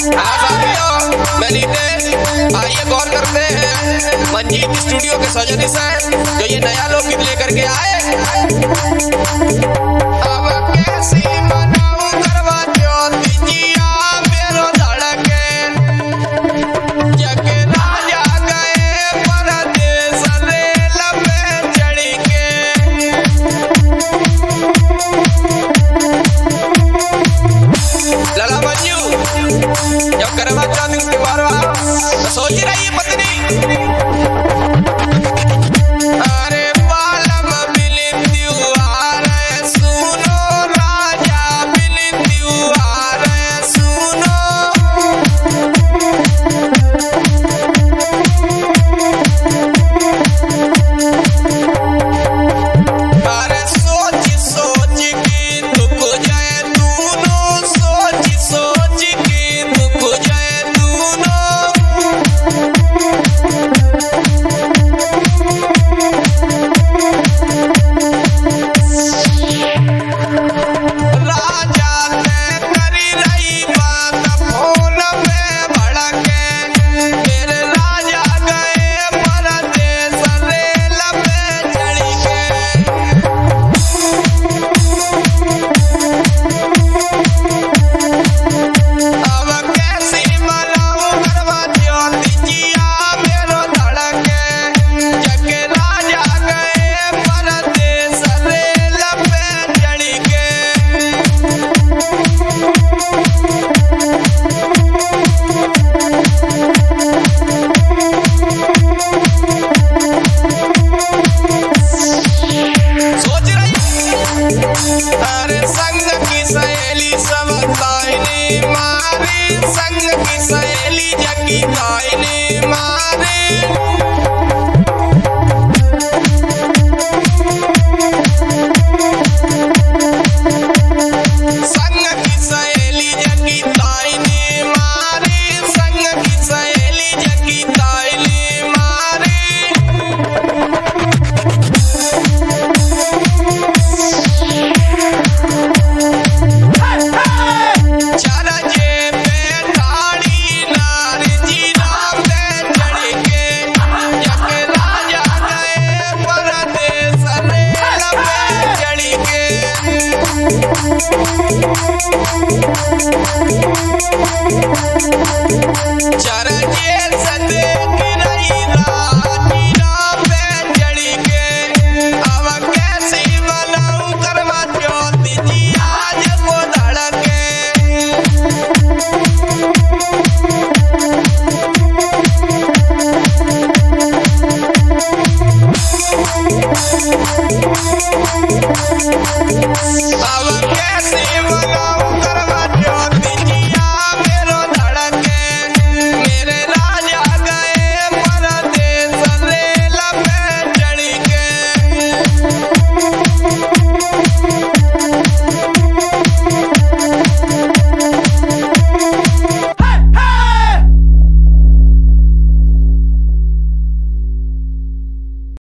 आइए गौर करते हैं मंजीत स्टूडियो के सौजन्य से जो ये नया लोकगीत लेकर के आए। अब कैसी मनाऊं करवा चौथ जिया मेरो धड़के, जगे राजा गए परदेस रेल पे चढ़ के। लला मंजू जब करवा चौथ के बार सोच रही है पत्नी, अरे बालम बिलिंदियू आ रहे सुनो, राजा बिलिंदियू आ रहे सुनो। अरे सोच सोच के दुख जाए दूनो, सोच सोच के दुख जाए दूनो। राजा ने करी रही बात फोन पे भड़के, मेरे राजा गए परदेस रेल पे चढ़ के। अब कैसी मनाऊं करवा चौथ जिया मेरो धड़के, जगे राजा गए परदेस रेल पे चढ़ के। सोच रही अरे संग की सहेली सब ताईने मारे, संग की सहेली जगी ताईने मारे। संग की सहेली जगी ताईने मारे, संग की सहेली जगी ताईने मारे। चरजे पे ठाड़ी नार जी राम पे चढ़ के, जगे राजा गए परदेस रेल पे चढ़ के। चरजे से देख रही राजी राम पे चढ़ के। अब कैसी मनाऊं करवा चौथ जी आज को धड़के। अब कैसी मनाऊं करवा